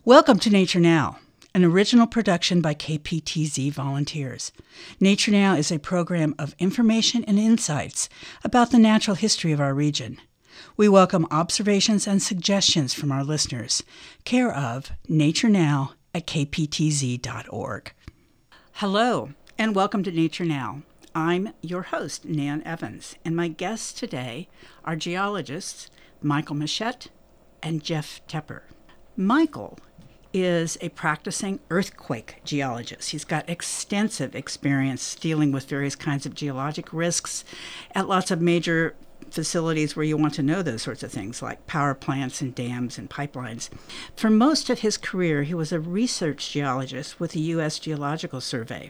Welcome to Nature Now, an original production by KPTZ volunteers. Nature Now is a program of information and insights about the natural history of our region. We welcome observations and suggestions from our listeners, care of Nature Now at kptz.org. Hello, and welcome to Nature Now. I'm your host, Nan Evans, and my guests today are geologists Michael Michette and Jeff Tepper. Michael is a practicing earthquake geologist. He's got extensive experience dealing with various kinds of geologic risks at lots of major facilities where you want to know those sorts of things, like power plants and dams and pipelines. For most of his career, he was a research geologist with the U.S. Geological Survey.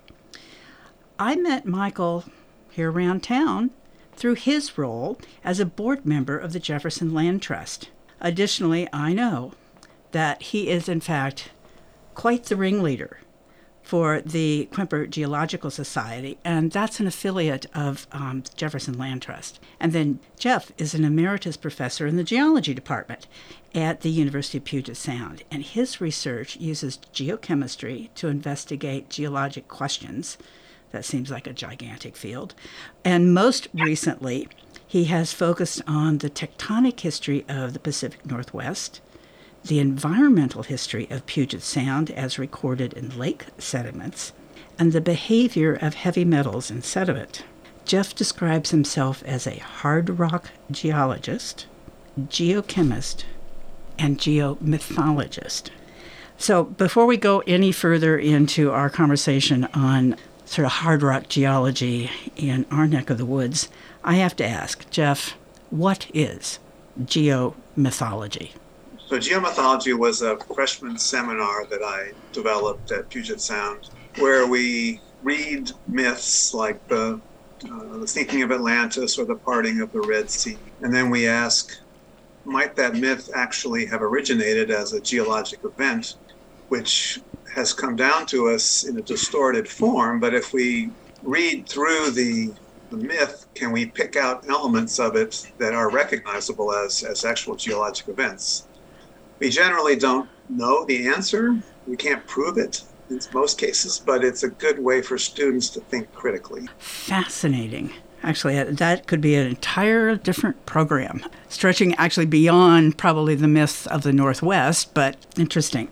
I met Michael here around town through his role as a board member of the Jefferson Land Trust. Additionally, I know that he is, in fact, quite the ringleader for the Quimper Geological Society, and that's an affiliate of Jefferson Land Trust. And then Jeff is an emeritus professor in the geology department at the University of Puget Sound, and his research uses geochemistry to investigate geologic questions. That seems like a gigantic field. And most recently, he has focused on the tectonic history of the Pacific Northwest, the environmental history of Puget Sound as recorded in lake sediments, and the behavior of heavy metals in sediment. Jeff describes himself as a hard rock geologist, geochemist, and geomythologist. So before we go any further into our conversation on sort of hard rock geology in our neck of the woods, I have to ask, Jeff, what is geomythology? So geomythology was a freshman seminar that I developed at Puget Sound, where we read myths like the sinking of Atlantis or the parting of the Red Sea. And then we ask, might that myth actually have originated as a geologic event, which has come down to us in a distorted form, but if we read through the myth, can we pick out elements of it that are recognizable as actual geologic events? We generally don't know the answer. We can't prove it in most cases, but it's a good way for students to think critically. Fascinating. Actually, that could be an entire different program, stretching actually beyond probably the myths of the Northwest, but interesting.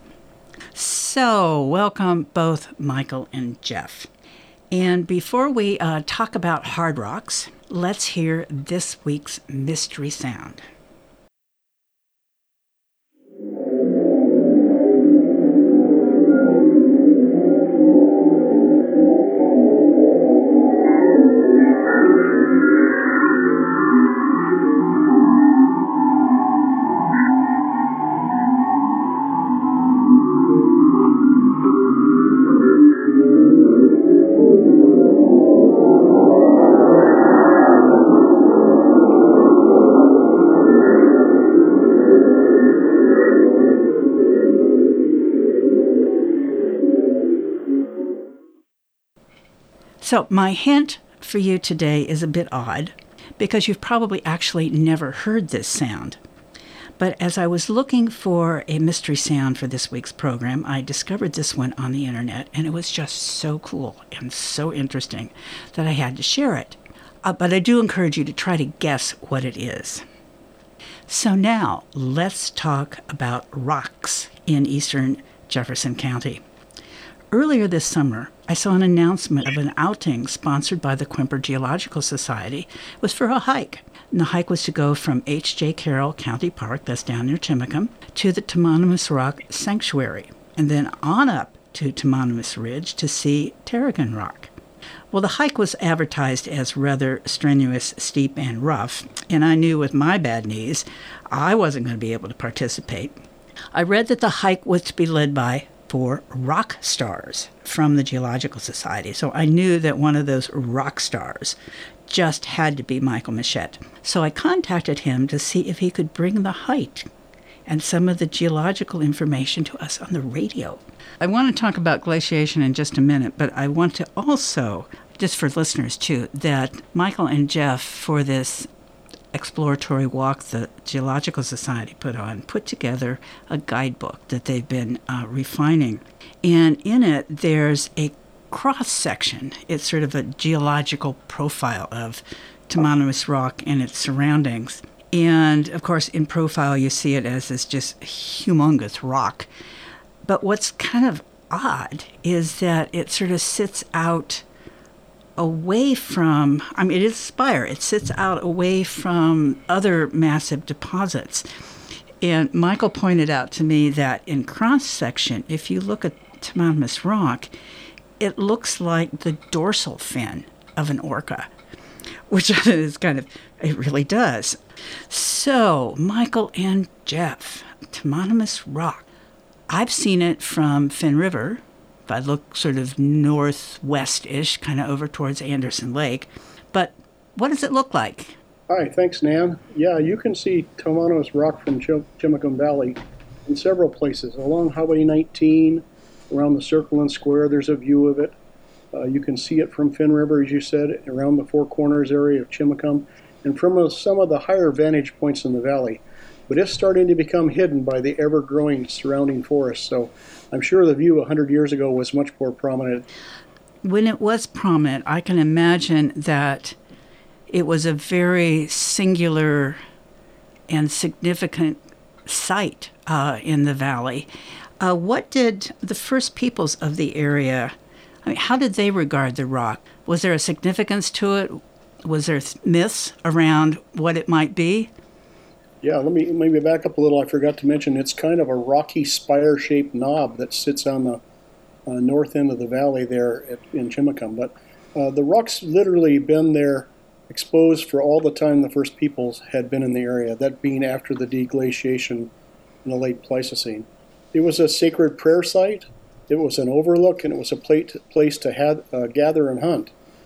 So, welcome both Michael and Jeff. And before we talk about hard rocks, let's hear this week's mystery sound. So my hint for you today is a bit odd because you've probably actually never heard this sound. But as I was looking for a mystery sound for this week's program, I discovered this one on the internet, and it was just so cool and so interesting that I had to share it. But I do encourage you to try to guess what it is. So now let's talk about rocks in eastern Jefferson County. Earlier this summer, I saw an announcement of an outing sponsored by the Quimper Geological Society. It was for a hike. And the hike was to go from H.J. Carroll County Park, that's down near Timicum, to the Tomononous Rock Sanctuary, and then on up to Tomononous Ridge to see Tarragon Rock. Well, the hike was advertised as rather strenuous, steep, and rough, and I knew with my bad knees, I wasn't going to be able to participate. I read that the hike was to be led by 4 rock stars from the Geological Society, so I knew that one of those rock stars just had to be Michael Michette. So I contacted him to see if he could bring the hike and some of the geological information to us on the radio. I want to talk about glaciation in just a minute, but I want to also, just for listeners too, that Michael and Jeff, for this exploratory walk the Geological Society put together a guidebook that they've been refining. And in it, there's a cross-section. It's sort of a geological profile of Tomonimous Rock and its surroundings. And, of course, in profile, you see it as this just humongous rock. But what's kind of odd is that it sort of sits out away from, it is a spire. It sits out away from other massive deposits. And Michael pointed out to me that in cross-section, if you look at Tomonimous Rock, it looks like the dorsal fin of an orca, which is it really does. So, Michael and Jeff, Tomonimous Rock. I've seen it from Finn River. If I look sort of northwest-ish, kind of over towards Anderson Lake. But what does it look like? Hi, thanks, Nan. Yeah, you can see Tomonimous Rock from Chimacum Valley in several places. Along Highway 19, around the Circle and Square, there's a view of it. You can see it from Finn River, as you said, around the Four Corners area of Chimacum, and from some of the higher vantage points in the valley. But it's starting to become hidden by the ever-growing surrounding forest, so I'm sure the view 100 years ago was much more prominent. When it was prominent, I can imagine that it was a very singular and significant site in the valley. What did the first peoples of the area, how did they regard the rock? Was there a significance to it? Was there myths around what it might be? Yeah, let me maybe back up a little. I forgot to mention it's kind of a rocky spire-shaped knob that sits on the north end of the valley there in Chimacum. But the rock's literally been there exposed for all the time the first peoples had been in the area, that being after the deglaciation in the late Pleistocene. It was a sacred prayer site, it was an overlook, and it was a place to gather and hunt.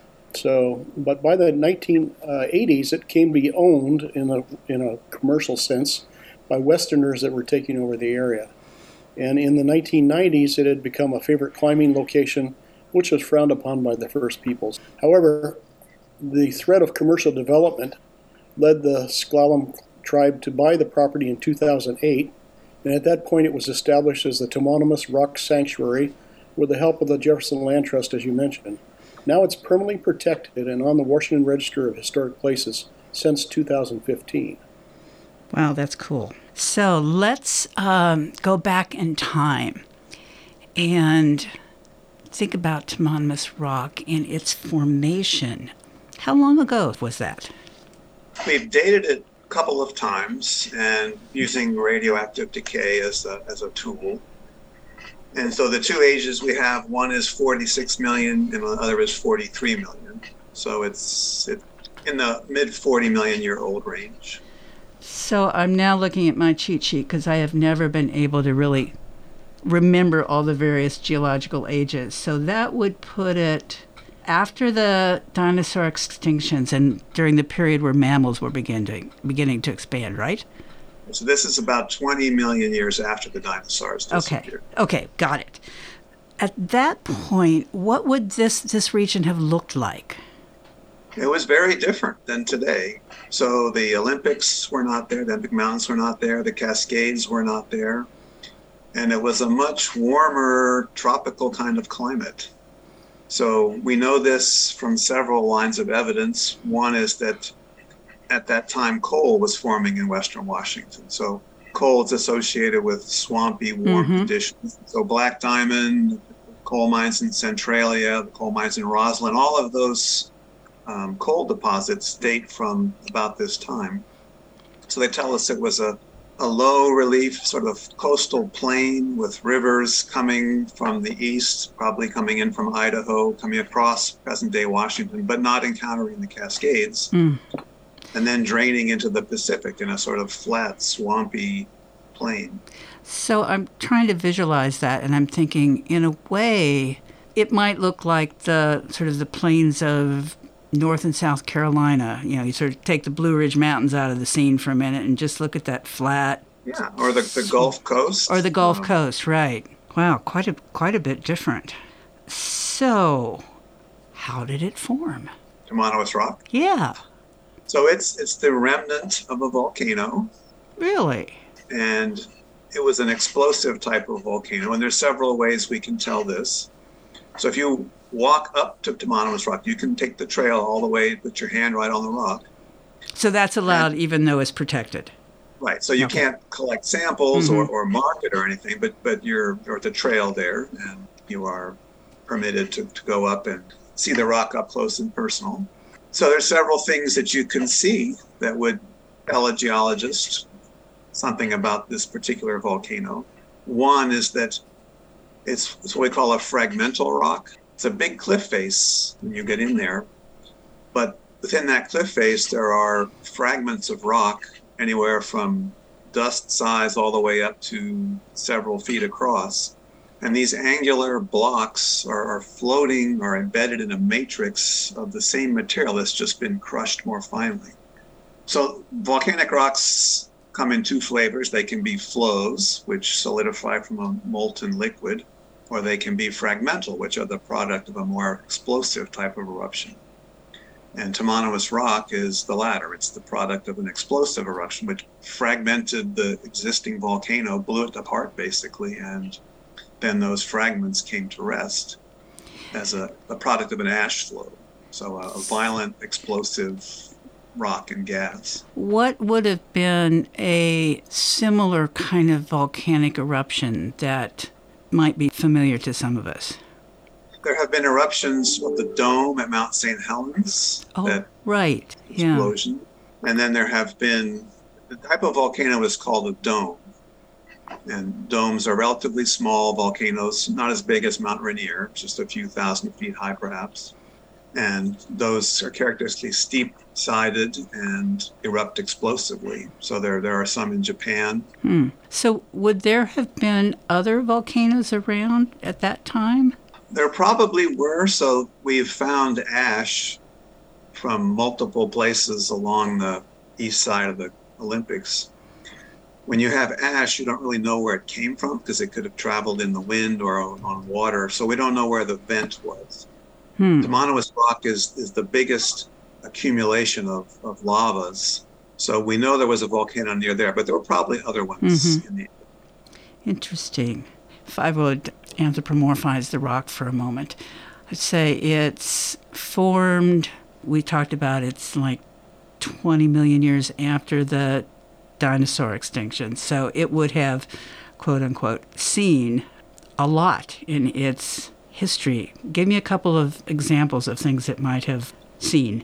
So, but by the 1980s, it came to be owned in a commercial sense by Westerners that were taking over the area. And in the 1990s, it had become a favorite climbing location, which was frowned upon by the first peoples. However, the threat of commercial development led the S'Klallam tribe to buy the property in 2008, and at that point it was established as the Tomonimous Rock Sanctuary with the help of the Jefferson Land Trust, as you mentioned. Now it's permanently protected and on the Washington Register of Historic Places since 2015. Wow, that's cool. So let's go back in time and think about Tomonimous Rock and its formation. How long ago was that? We've dated it a couple of times and using radioactive decay as a tool. And so the two ages we have, one is 46 million and the other is 43 million. So it's in the mid 40 million year old range. So I'm now looking at my cheat sheet because I have never been able to really remember all the various geological ages. So that would put it after the dinosaur extinctions and during the period where mammals were beginning to expand, right? So this is about 20 million years after the dinosaurs disappeared. Okay, got it. At that point, what would this region have looked like? It was very different than today. So the Olympics were not there, the Olympic Mountains were not there, the Cascades were not there. And it was a much warmer, tropical kind of climate. So we know this from several lines of evidence. One is that at that time, coal was forming in Western Washington. So coal is associated with swampy, warm conditions. So Black Diamond, coal mines in Centralia, the coal mines in Roslyn, all of those coal deposits date from about this time. So they tell us it was a low relief sort of coastal plain with rivers coming from the east, probably coming in from Idaho, coming across present-day Washington, but not encountering the Cascades. And then draining into the Pacific in a sort of flat, swampy plain. So I'm trying to visualize that, and I'm thinking, in a way, it might look like the sort of the plains of North and South Carolina. You know, you sort of take the Blue Ridge Mountains out of the scene for a minute and just look at that flat. Yeah, or the Gulf Coast. Or the Gulf Coast, right. Wow, quite a bit different. So, how did it form? Tomonimous Rock? Yeah. So it's the remnant of a volcano. Really? And it was an explosive type of volcano. And there's several ways we can tell this. So if you walk up to Tomanowos Rock, you can take the trail all the way, put your hand right on the rock. So that's allowed even though it's protected? Right. So you can't collect samples or mark it or anything, but you're at the trail there, and you are permitted to go up and see the rock up close and personal. So there's several things that you can see that would tell a geologist something about this particular volcano. One is that it's what we call a fragmental rock. It's a big cliff face when you get in there, but within that cliff face there are fragments of rock anywhere from dust size all the way up to several feet across. And these angular blocks are floating or embedded in a matrix of the same material that's just been crushed more finely. So volcanic rocks come in two flavors. They can be flows, which solidify from a molten liquid, or they can be fragmental, which are the product of a more explosive type of eruption. And Tomanowos Rock is the latter. It's the product of an explosive eruption, which fragmented the existing volcano, blew it apart basically, and then those fragments came to rest as a product of an ash flow. So a violent, explosive rock and gas. What would have been a similar kind of volcanic eruption that might be familiar to some of us? There have been eruptions of the dome at Mount St. Helens. Right. Explosion. Yeah. And then there have been, the type of volcano is called a dome. And domes are relatively small volcanoes, not as big as Mount Rainier, just a few thousand feet high perhaps. And those are characteristically steep-sided and erupt explosively. So there are some in Japan. So would there have been other volcanoes around at that time? There probably were. So we've found ash from multiple places along the east side of the Olympics. When you have ash, you don't really know where it came from because it could have traveled in the wind or on water. So we don't know where the vent was. Tomanowos Rock is the biggest accumulation of lavas. So we know there was a volcano near there, but there were probably other ones in the Interesting. If I would anthropomorphize the rock for a moment, I'd say it's formed, we talked about it's like 20 million years after the dinosaur extinction. So it would have, quote unquote, seen a lot in its history. Give me a couple of examples of things it might have seen.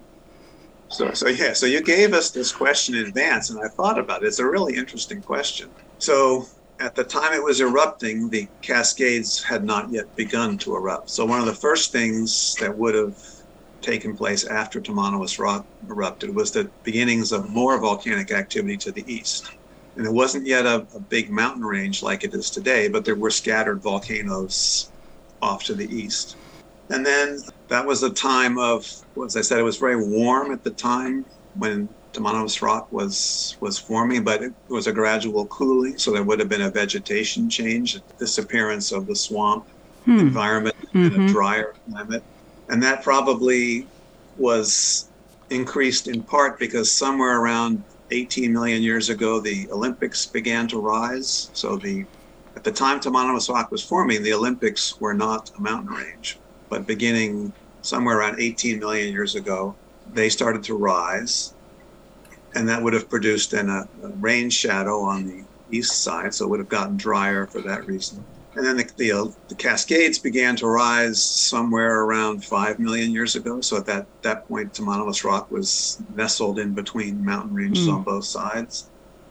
So you gave us this question in advance, and I thought about it. It's a really interesting question. So at the time it was erupting, the Cascades had not yet begun to erupt. So one of the first things that would have taken place after Tomanowos Rock erupted was the beginnings of more volcanic activity to the east. And it wasn't yet a big mountain range like it is today, but there were scattered volcanoes off to the east. And then that was a time of, as I said, it was very warm at the time when Tomanowos Rock was forming, but it was a gradual cooling, so there would have been a vegetation change, a disappearance of the swamp environment in a drier climate. And that probably was increased in part because somewhere around 18 million years ago, the Olympics began to rise. So at the time Tomanowos Rock was forming, the Olympics were not a mountain range, but beginning somewhere around 18 million years ago, they started to rise. And that would have produced then a rain shadow on the east side, so it would have gotten drier for that reason. And then the Cascades began to rise somewhere around 5 million years ago. So at that point, Tomanowos Rock was nestled in between mountain ranges on both sides.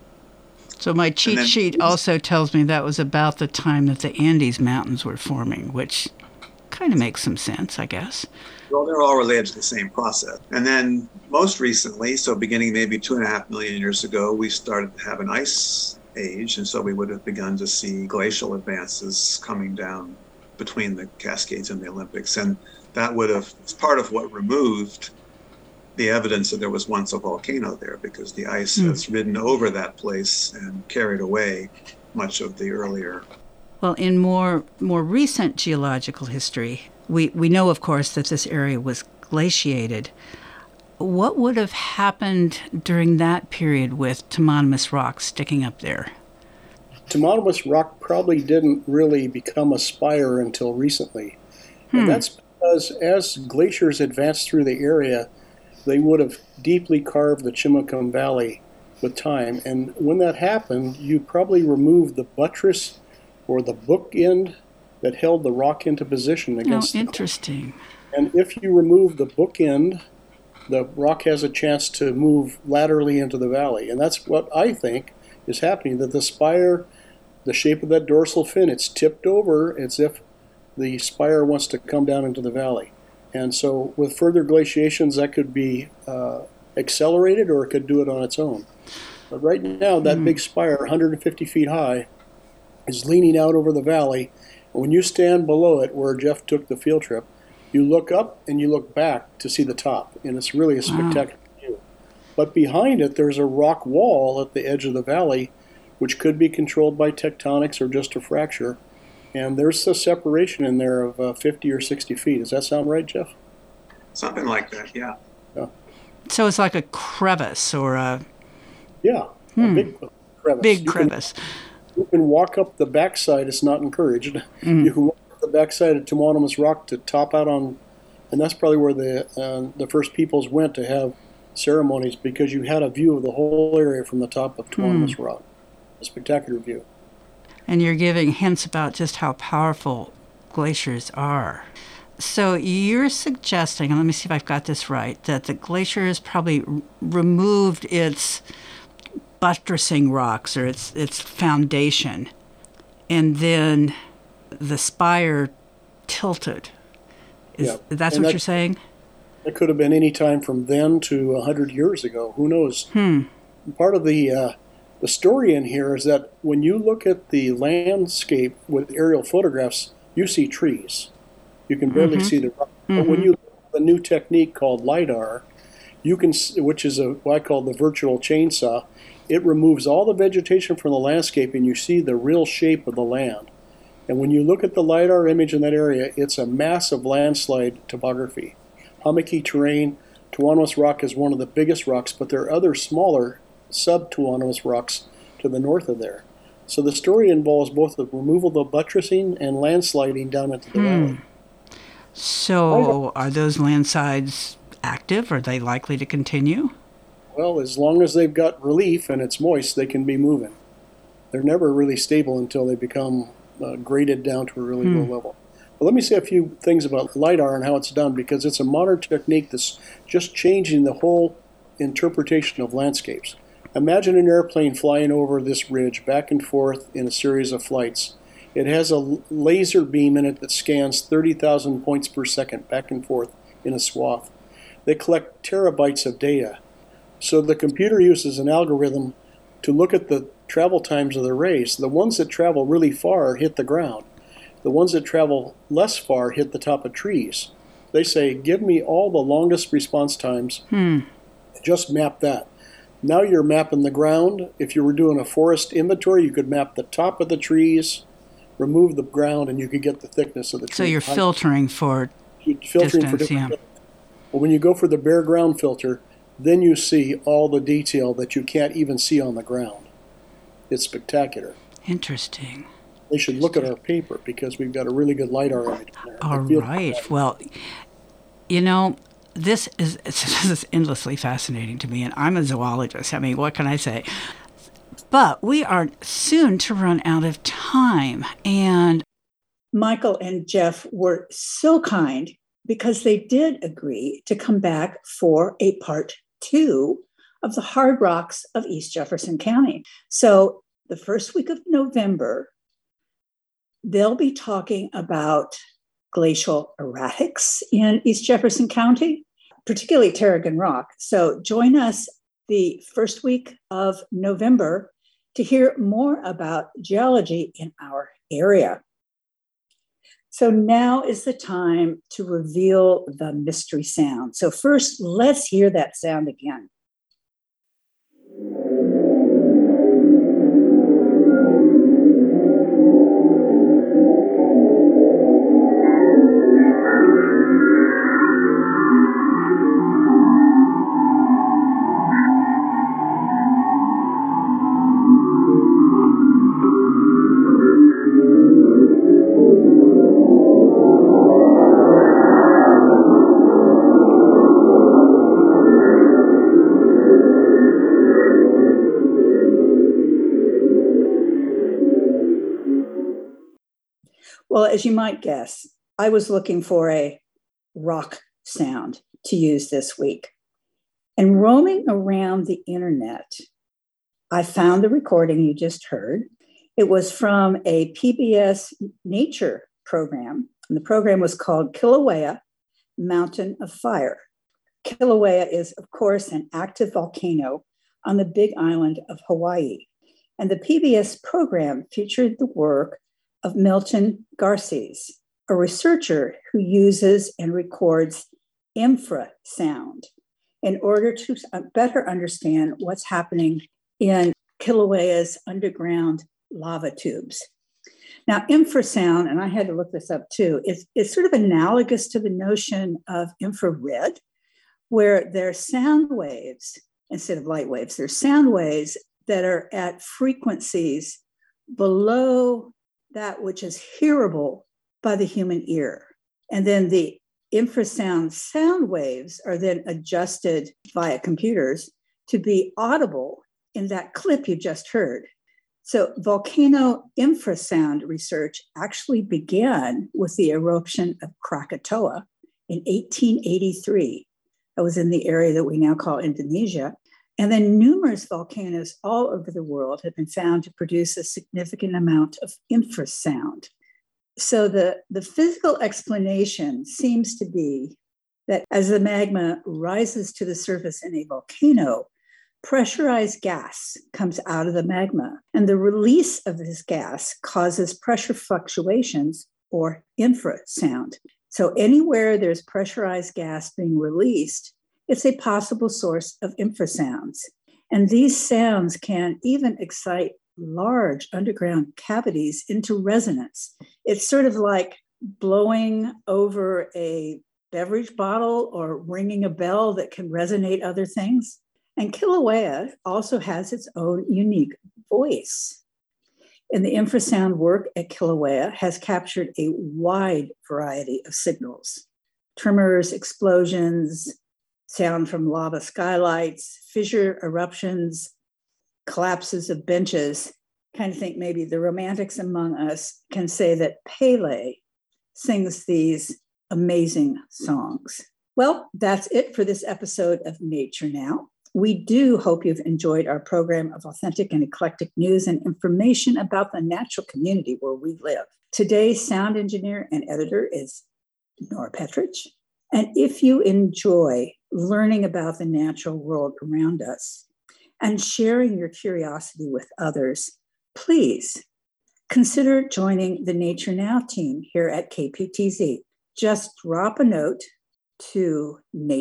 So my cheat sheet also tells me that was about the time that the Andes Mountains were forming, which kind of makes some sense, I guess. Well, they're all related to the same process. And then most recently, so beginning maybe 2.5 million years ago, we started to have an ice age. And so we would have begun to see glacial advances coming down between the Cascades and the Olympics. And that it's part of what removed the evidence that there was once a volcano there, because the ice has ridden over that place and carried away much of the earlier. Well, in more recent geological history, we know, of course, that this area was glaciated. what would have happened during that period with Tomononous Rock sticking up there? Tomononous Rock probably didn't really become a spire until recently. And that's because as glaciers advanced through the area, they would have deeply carved the Chimacum Valley with time. And when that happened, you probably removed the buttress or the bookend that held the rock into position against interesting. And if you remove the bookend, the rock has a chance to move laterally into the valley. And that's what I think is happening, that the spire, the shape of that dorsal fin, it's tipped over as if the spire wants to come down into the valley. And so with further glaciations, that could be accelerated, or it could do it on its own. But right now, that big spire, 150 feet high, is leaning out over the valley. And when you stand below it, where Jeff took the field trip, you look up and you look back to see the top. And it's really a spectacular view. But behind it, there's a rock wall at the edge of the valley, which could be controlled by tectonics or just a fracture. And there's a separation in there of 50 or 60 feet. Does that sound right, Jeff? Something like that, yeah. So it's like a crevice or a... Yeah, a big crevice. Big crevice. You can walk up the backside. It's not encouraged. You can walk up the backside of Tomononous Rock to top out on... And that's probably where the first peoples went to have ceremonies, because you had a view of the whole area from the top of Tomononous Rock. A spectacular view. And you're giving hints about just how powerful glaciers are. So you're suggesting, and let me see if I've got this right, that the glacier has probably removed its buttressing rocks or its foundation, and then the spire tilted. That's what you're saying? It could have been any time from then to 100 years ago. Who knows? Part of the story in here is that when you look at the landscape with aerial photographs, you see trees. You can barely see the rock. But when you look at the new technique called LiDAR, you can, which is what I call the virtual chainsaw, it removes all the vegetation from the landscape and you see the real shape of the land. And when you look at the LiDAR image in that area, it's a massive landslide topography. Hummocky terrain. Tomononous Rock is one of the biggest rocks, but there are other smaller sub-Tomononous rocks to the north of there. So the story involves both the removal of the buttressing and landsliding down into the valley. So are those landslides active? Are they likely to continue? Well, as long as they've got relief and it's moist, they can be moving. They're never really stable until they become graded down to a really low level. But let me say a few things about LiDAR and how it's done, because it's a modern technique that's just changing the whole interpretation of landscapes. Imagine an airplane flying over this ridge back and forth in a series of flights. It has a laser beam in it that scans 30,000 points per second back and forth in a swath. They collect terabytes of data. So the computer uses an algorithm to look at the travel times of the rays. The ones that travel really far hit the ground. The ones that travel less far hit the top of trees. They say, give me all the longest response times. Just map that. Now you're mapping the ground. If you were doing a forest inventory, you could map the top of the trees, remove the ground, and you could get the thickness of the tree. So you're filtering for distance, different. But when you go for the bare ground filter, then you see all the detail that you can't even see on the ground. It's spectacular. Interesting. They should look at our paper, because we've got a really good LiDAR image in there. All right. Well, you know, this is endlessly fascinating to me, and I'm a zoologist. I mean, what can I say? But we are soon to run out of time, and Michael and Jeff were so kind because they did agree to come back for a part 2 of the hard rocks of East Jefferson County. So the first week of November, they'll be talking about glacial erratics in East Jefferson County, particularly Tarragon Rock. So join us the first week of November to hear more about geology in our area. So now is the time to reveal the mystery sound. So first, let's hear that sound again. Well, as you might guess, I was looking for a rock sound to use this week. And roaming around the internet, I found the recording you just heard. It was from a PBS nature program, and the program was called Kilauea, Mountain of Fire. Kilauea is, of course, an active volcano on the Big Island of Hawaii. And the PBS program featured the work of Milton Garces, a researcher who uses and records infrasound in order to better understand what's happening in Kilauea's underground lava tubes. Now, infrasound, and I had to look this up too, is sort of analogous to the notion of infrared, where there are sound waves instead of light waves. There's sound waves that are at frequencies below that which is hearable by the human ear. And then the infrasound sound waves are then adjusted via computers to be audible in that clip you just heard. So volcano infrasound research actually began with the eruption of Krakatoa in 1883. That was in the area that we now call Indonesia. And then numerous volcanoes all over the world have been found to produce a significant amount of infrasound. So the physical explanation seems to be that as the magma rises to the surface in a volcano, pressurized gas comes out of the magma, and the release of this gas causes pressure fluctuations or infrasound. So anywhere there's pressurized gas being released, it's a possible source of infrasounds. And these sounds can even excite large underground cavities into resonance. It's sort of like blowing over a beverage bottle or ringing a bell that can resonate other things. And Kilauea also has its own unique voice. And the infrasound work at Kilauea has captured a wide variety of signals: tremors, explosions, sound from lava skylights, fissure eruptions, collapses of benches. Kind of think maybe the romantics among us can say that Pele sings these amazing songs. Well, that's it for this episode of Nature Now. We do hope you've enjoyed our program of authentic and eclectic news and information about the natural community where we live. Today's sound engineer and editor is Nora Petrich. And if you enjoy learning about the natural world around us and sharing your curiosity with others, please consider joining the Nature Now team here at KPTZ. Just drop a note to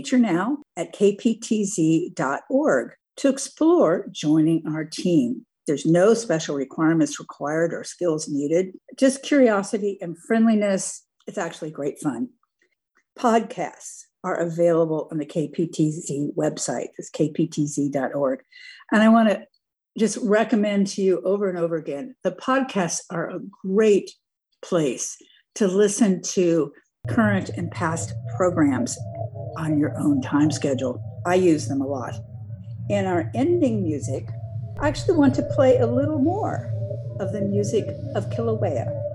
naturenow@kptz.org to explore joining our team. There's no special requirements required or skills needed, just curiosity and friendliness. It's actually great fun. Podcasts are available on the KPTZ website. It's kptz.org. And I want to just recommend to you over and over again, the podcasts are a great place to listen to current and past programs on your own time schedule. I use them a lot. In our ending music, I actually want to play a little more of the music of Kilauea.